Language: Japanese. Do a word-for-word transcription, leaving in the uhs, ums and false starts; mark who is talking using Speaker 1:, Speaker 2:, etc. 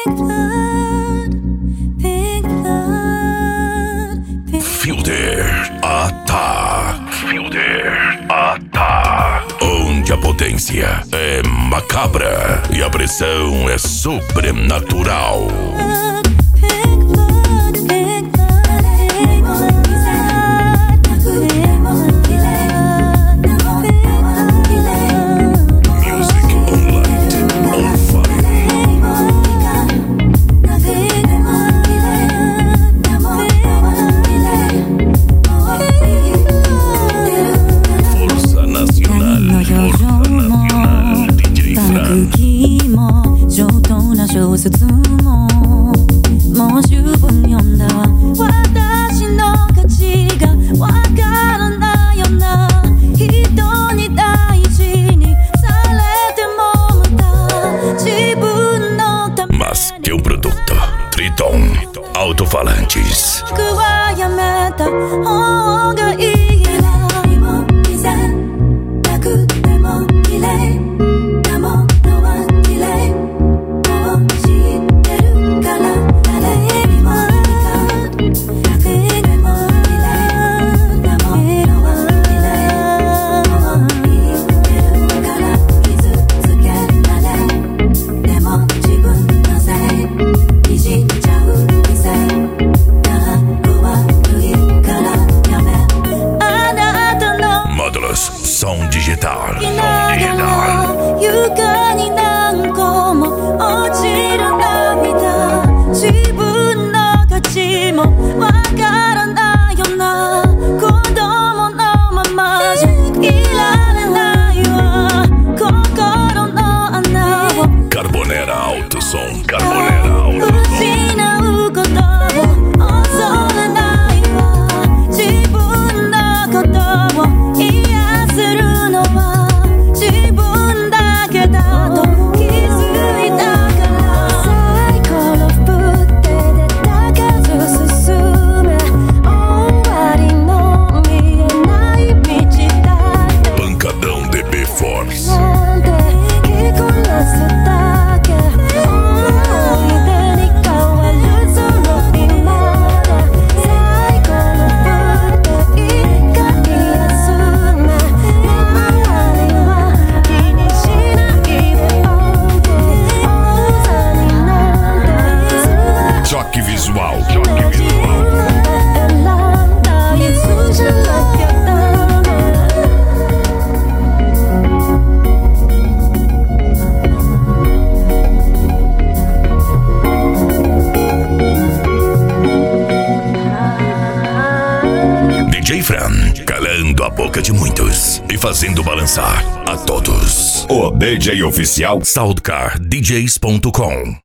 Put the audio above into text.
Speaker 1: Fielder Attack. Fielder Attack. Onde a potência é macabra e a pressão é sobrenatural. Mas que um produto Triton Alto-falantes. Som digital. Som digital.
Speaker 2: 床に何個も落ちる涙、自分の価値もわからないよな。子供のままじゃいられないわ。心の穴を
Speaker 1: Carbonera Alto Som. Carbonera Alto Som.
Speaker 2: 失うことを恐れないわ。自分のことを
Speaker 1: Choque visual. Choque visual. D J Fran, calando a boca de muitos e fazendo balançar a todos. O D J oficial Soundcar D Js ponto com.